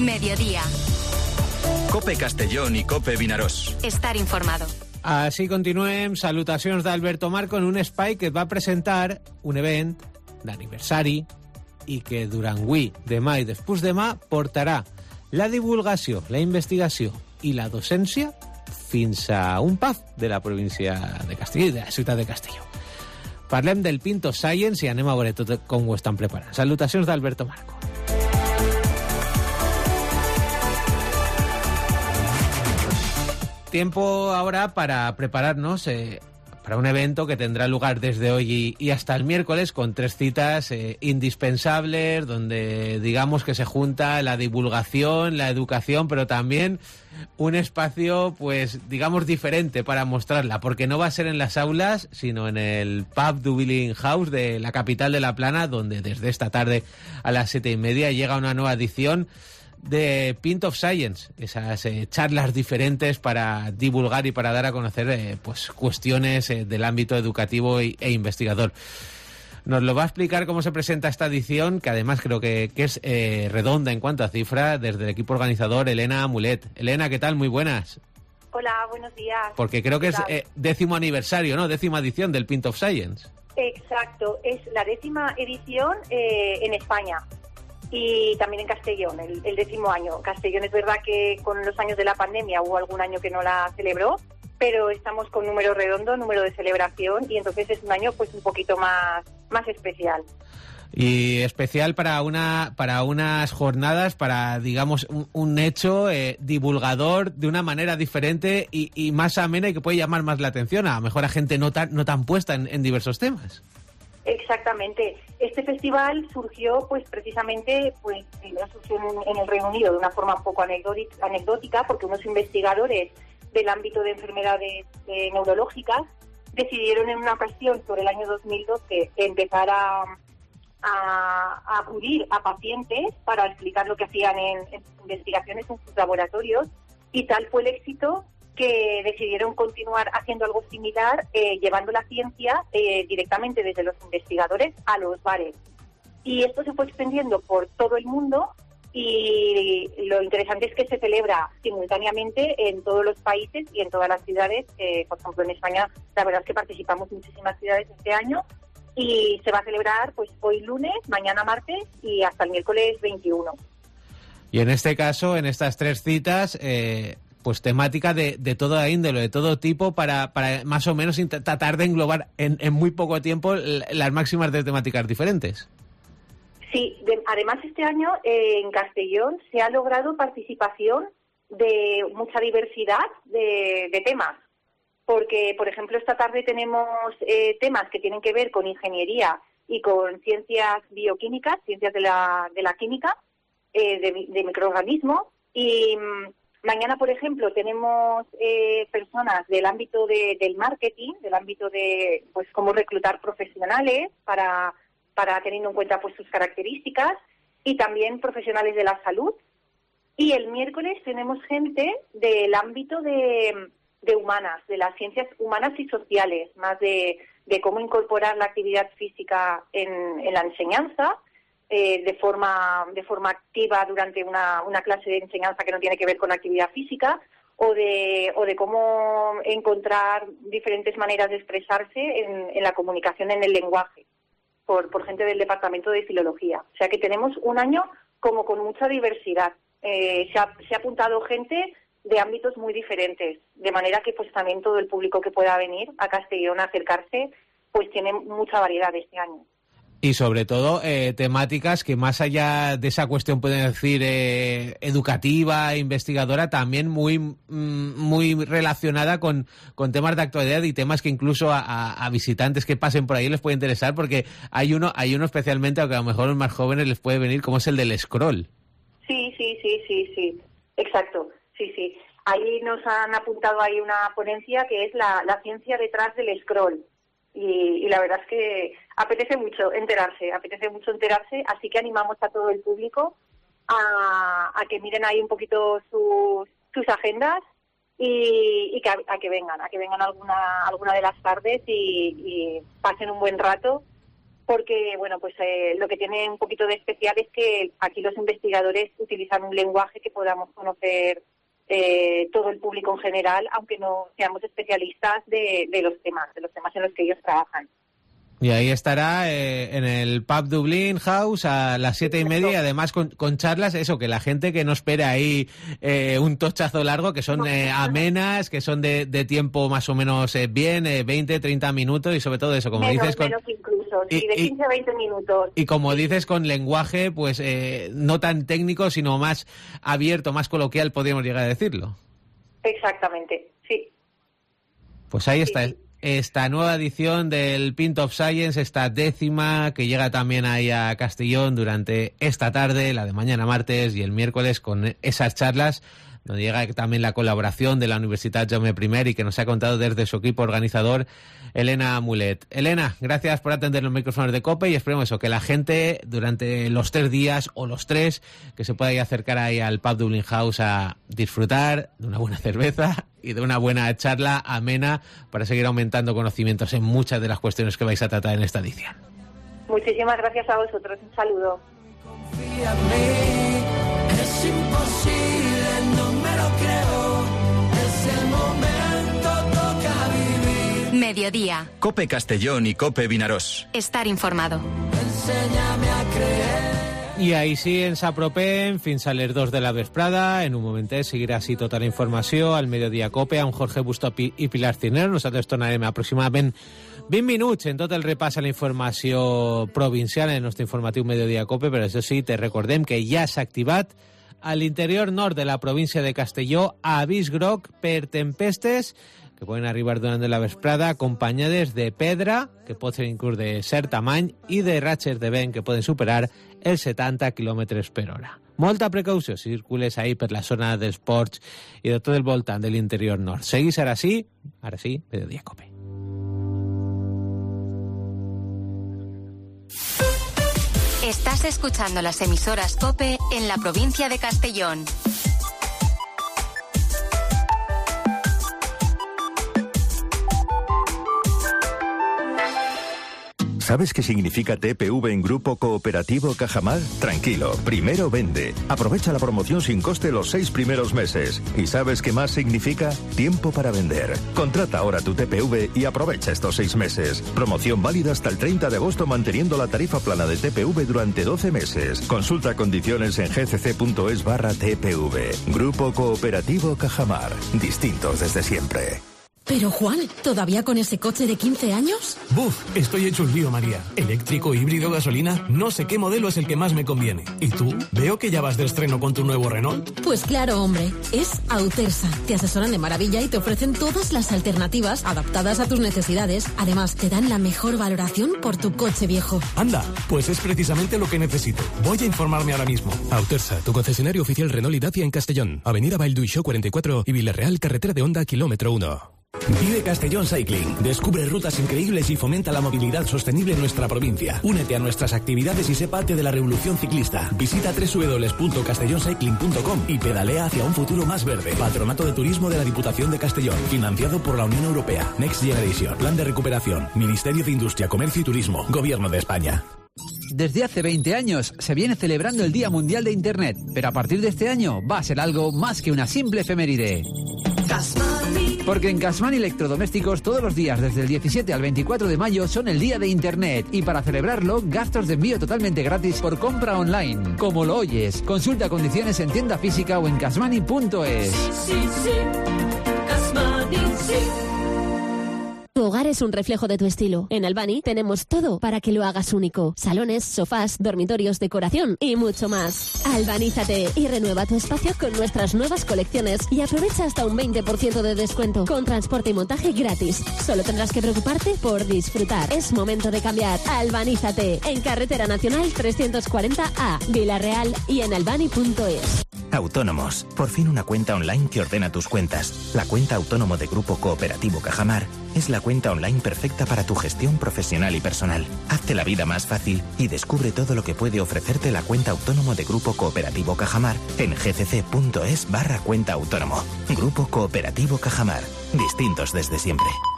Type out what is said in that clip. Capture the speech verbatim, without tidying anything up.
Mediodía. COPE Castellón i COPE Vinaròs. Estar informado. Així continuem. Salutacions d'Alberto Marco en un espai que et va presentar un event d'aniversari i que durant avui, demà i després demà portarà la divulgació, la investigació i la docència fins a un pub de la província de Castelló i de la ciutat de Castelló. Parlem del Pinto Science i anem a veure tot com ho estan preparant. Salutacions d'Alberto Marco. Tiempo ahora para prepararnos eh, para un evento que tendrá lugar desde hoy y, y hasta el miércoles con tres citas eh, indispensables donde digamos que se junta la divulgación, la educación, pero también un espacio pues digamos diferente para mostrarla, porque no va a ser en las aulas sino en el pub Dublin House de la capital de La Plana, donde desde esta tarde a las siete y media llega una nueva edición de Pint of Science, esas eh, charlas diferentes para divulgar y para dar a conocer eh, pues cuestiones eh, del ámbito educativo e, e investigador. Nos lo va a explicar cómo se presenta esta edición, que además creo que, que es eh, redonda en cuanto a cifra, desde el equipo organizador, Elena Mulet. Elena, ¿qué tal? Muy buenas. Hola, buenos días. Porque creo que es eh, décimo aniversario, ¿no? Décima edición del Pint of Science. Exacto, es la décima edición eh, en España. Y también en Castellón, el, el décimo año. Castellón es verdad que con los años de la pandemia hubo algún año que no la celebró, pero estamos con número redondo, número de celebración, y entonces es un año pues un poquito más, más especial. Y especial para una para unas jornadas, para, digamos, un, un hecho eh, divulgador de una manera diferente y, y más amena y que puede llamar más la atención a, a mejor a gente no tan, no tan puesta en, en diversos temas. Exactamente. Este festival surgió, pues, precisamente, pues, primero surgió en, en el Reino Unido de una forma un poco anecdótica, porque unos investigadores del ámbito de enfermedades eh, neurológicas decidieron en una ocasión, sobre el año dos mil doce, empezar a, a, a acudir a pacientes para explicar lo que hacían en, en sus investigaciones en sus laboratorios, y tal fue el éxito que decidieron continuar haciendo algo similar, eh, llevando la ciencia eh, directamente desde los investigadores a los bares. Y esto se fue extendiendo por todo el mundo, y lo interesante es que se celebra simultáneamente en todos los países y en todas las ciudades. Eh, por ejemplo, en España, la verdad es que participamos muchísimas ciudades este año, y se va a celebrar pues hoy lunes, mañana martes y hasta el miércoles veintiuno. Y en este caso, en estas tres citas, eh, pues temática de, de toda índole, de todo tipo, para, para más o menos tratar de englobar en, en muy poco tiempo las máximas de temáticas diferentes. Sí, de, además este año eh, en Castellón se ha logrado participación de mucha diversidad de, de temas, porque, por ejemplo, esta tarde tenemos eh, temas que tienen que ver con ingeniería y con ciencias bioquímicas, ciencias de la, de la química, eh, de, de microorganismos, y mañana, por ejemplo, tenemos eh, personas del ámbito de, del marketing, del ámbito de pues cómo reclutar profesionales para, para teniendo en cuenta pues sus características, y también profesionales de la salud. Y el miércoles tenemos gente del ámbito de, de humanas, de las ciencias humanas y sociales, más de, de cómo incorporar la actividad física en, en la enseñanza, Eh, de forma de forma activa durante una, una clase de enseñanza que no tiene que ver con actividad física, o de o de cómo encontrar diferentes maneras de expresarse en, en la comunicación, en el lenguaje, por, por gente del departamento de filología. O sea que tenemos un año como con mucha diversidad. Eh, se, ha, se ha apuntado gente de ámbitos muy diferentes, de manera que pues también todo el público que pueda venir a Castellón a acercarse pues tiene mucha variedad este año. Y sobre todo eh, temáticas que más allá de esa cuestión, pueden decir, eh, educativa, investigadora, también muy mm, muy relacionada con, con temas de actualidad y temas que incluso a, a, a visitantes que pasen por ahí les puede interesar, porque hay uno hay uno especialmente, aunque a lo mejor a los más jóvenes les puede venir, como es el del scroll. Sí, sí, sí, sí, sí, exacto, sí, sí. Ahí nos han apuntado ahí una ponencia que es la, la ciencia detrás del scroll. Y, y la verdad es que apetece mucho enterarse, apetece mucho enterarse, así que animamos a todo el público a, a que miren ahí un poquito sus, sus agendas y, y que a, a que vengan, a que vengan alguna alguna de las tardes y, y pasen un buen rato porque, bueno, pues eh, lo que tiene un poquito de especial es que aquí los investigadores utilizan un lenguaje que podamos conocer eh, todo el público en general, aunque no seamos especialistas de, de los temas, de los temas en los que ellos trabajan. Y ahí estará eh, en el Pub Dublin House a las siete y media, además con, con charlas, eso, que la gente que no espera ahí eh, un tochazo largo, que son eh, amenas, que son de, de tiempo más o menos eh, bien, eh, veinte, treinta minutos, y sobre todo eso, como menos, dices... Con, menos incluso, sí, y, de quince a veinte minutos. Y como dices, con lenguaje, pues eh, no tan técnico, sino más abierto, más coloquial, podríamos llegar a decirlo. Exactamente, sí. Pues ahí sí, está. Sí. Esta nueva edición del Pint of Science, esta décima, que llega también ahí a Castellón durante esta tarde, la de mañana martes y el miércoles, con esas charlas, donde llega también la colaboración de la Universitat Jaume I y que nos ha contado desde su equipo organizador, Elena Mulet. Elena, gracias por atender los micrófonos de COPE y esperemos eso, que la gente durante los tres días o los tres, que se pueda ir a acercar ahí al Pub Dublin House a disfrutar de una buena cerveza y de una buena charla amena para seguir aumentando conocimientos en muchas de las cuestiones que vais a tratar en esta edición. Muchísimas gracias a vosotros. Un saludo. Confía en mí, es imposible, no me lo creo, es el momento, toca vivir. Mediodía. COPE Castellón y COPE Vinaròs. Estar informado. Enséñame a creer. I així ens apropem fins a les dos de la vesprada. En un momentet seguirà així tota la informació al Mediodía COPE amb Jorge Bustopi i Pilar Cinero. Nosaltres tornarem aproximadament vint minuts en tot el repàs a la informació provincial en el nostre informatiu Mediodía COPE, però això sí, te recordem que ja s'ha activat a l'interior nord de la província de Castelló avís groc per tempestes que poden arribar durant la vesprada acompanyades de pedra, que pot ser inclús de cert tamany, i de ratxes de vent que poden superar els setanta quilòmetres per hora. Molta precaució si circules ahí per la zona dels ports i de tot el voltant de l'interior nord. Seguís ara sí, ara sí, Mediodía COPE. Estás escuchando las emisoras COPE en la provincia de Castellón. ¿Sabes qué significa T P V en Grupo Cooperativo Cajamar? Tranquilo, primero vende. Aprovecha la promoción sin coste los seis primeros meses. ¿Y sabes qué más significa? Tiempo para vender. Contrata ahora tu T P V y aprovecha estos seis meses. Promoción válida hasta el treinta de agosto manteniendo la tarifa plana de T P V durante doce meses. Consulta condiciones en gcc.es barra TPV. Grupo Cooperativo Cajamar. Distintos desde siempre. Pero Juan, ¿todavía con ese coche de quince años? Buf, estoy hecho un lío, María. Eléctrico, híbrido, gasolina, no sé qué modelo es el que más me conviene. ¿Y tú? Veo que ya vas de estreno con tu nuevo Renault. Pues claro, hombre, es Autersa. Te asesoran de maravilla y te ofrecen todas las alternativas adaptadas a tus necesidades. Además, te dan la mejor valoración por tu coche viejo. Anda, pues es precisamente lo que necesito. Voy a informarme ahora mismo. Autersa, tu concesionario oficial Renault y Dacia en Castellón. Avenida Valduixó cuarenta y cuatro y Villarreal, carretera de Honda, kilómetro uno. Vive Castellón Cycling. Descubre rutas increíbles y fomenta la movilidad sostenible en nuestra provincia. Únete a nuestras actividades y sé parte de la revolución ciclista. Visita doble u doble u doble u punto castellón cycling punto com y pedalea hacia un futuro más verde. Patronato de Turismo de la Diputación de Castellón. Financiado por la Unión Europea. Next Generation. Plan de recuperación. Ministerio de Industria, Comercio y Turismo. Gobierno de España. Desde hace veinte años se viene celebrando el Día Mundial de Internet, pero a partir de este año va a ser algo más que una simple efeméride. Porque en Casmani Electrodomésticos todos los días desde el diecisiete al veinticuatro de mayo son el día de Internet y para celebrarlo gastos de envío totalmente gratis por compra online. Como lo oyes, consulta condiciones en tienda física o en casmani punto es. Sí, sí, sí. Casmani, sí. Tu hogar es un reflejo de tu estilo. En Albany tenemos todo para que lo hagas único. Salones, sofás, dormitorios, decoración y mucho más. Albanízate y renueva tu espacio con nuestras nuevas colecciones y aprovecha hasta un veinte por ciento de descuento con transporte y montaje gratis. Solo tendrás que preocuparte por disfrutar. Es momento de cambiar. Albanízate en Carretera Nacional trescientos cuarenta A, Villarreal y en albany punto es. Autónomos. Por fin una cuenta online que ordena tus cuentas. La cuenta autónomo de Grupo Cooperativo Cajamar es la cuenta online perfecta para tu gestión profesional y personal. Hazte la vida más fácil y descubre todo lo que puede ofrecerte la cuenta autónomo de Grupo Cooperativo Cajamar en gcc.es barra cuenta autónomo. Grupo Cooperativo Cajamar. Distintos desde siempre.